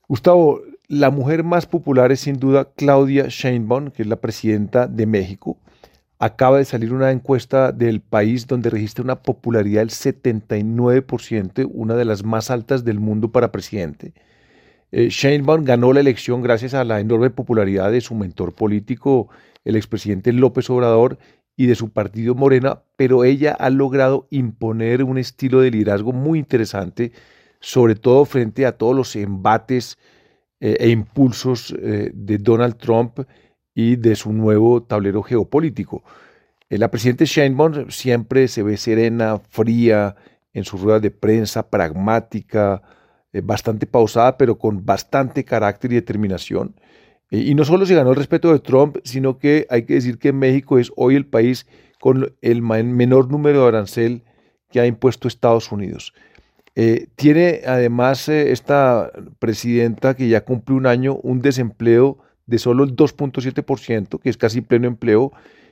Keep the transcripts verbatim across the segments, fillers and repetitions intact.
Gustavo, la mujer más popular es sin duda Claudia Sheinbaum, que es la presidenta de México. Acaba de salir una encuesta del país donde registra una popularidad del setenta y nueve por ciento, una de las más altas del mundo para presidente. Eh, Sheinbaum ganó la elección gracias a la enorme popularidad de su mentor político, el expresidente López Obrador, y de su partido Morena, pero ella ha logrado imponer un estilo de liderazgo muy interesante, sobre todo frente a todos los embates eh, e impulsos eh, de Donald Trump y de su nuevo tablero geopolítico. Eh, la presidenta Sheinbaum siempre se ve serena, fría, en sus ruedas de prensa, pragmática, eh, bastante pausada, pero con bastante carácter y determinación. Eh, y no solo se ganó el respeto de Trump, sino que hay que decir que México es hoy el país con el ma- menor número de arancel que ha impuesto Estados Unidos. Eh, tiene además eh, esta presidenta que ya cumple un año un desempleo de solo el dos punto siete por ciento, que es casi pleno empleo,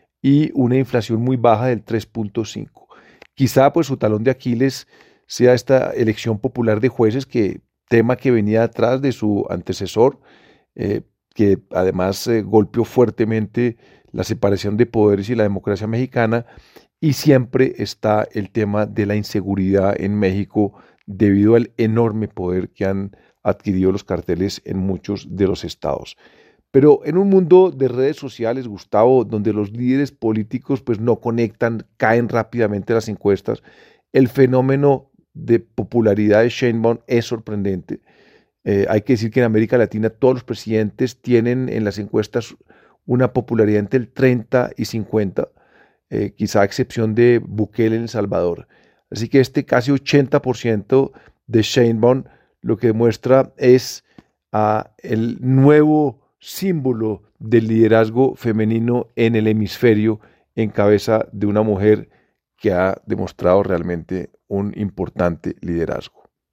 y una inflación muy baja del tres punto cinco por ciento. Quizá pues su talón de Aquiles sea esta elección popular de jueces, que tema que venía atrás de su antecesor, eh, que además eh, golpeó fuertemente la separación de poderes y la democracia mexicana, y siempre está el tema de la inseguridad en México debido al enorme poder que han adquirido los carteles en muchos de los estados. Pero en un mundo de redes sociales, Gustavo, donde los líderes políticos pues no conectan, caen rápidamente las encuestas, el fenómeno de popularidad de Sheinbaum es sorprendente. Eh, hay que decir que en América Latina todos los presidentes tienen en las encuestas una popularidad entre el treinta y cincuenta, eh, quizá a excepción de Bukele en El Salvador. Así que este casi ochenta por ciento de Sheinbaum lo que demuestra es ah, el nuevo símbolo del liderazgo femenino en el hemisferio en cabeza de una mujer que ha demostrado realmente un importante liderazgo.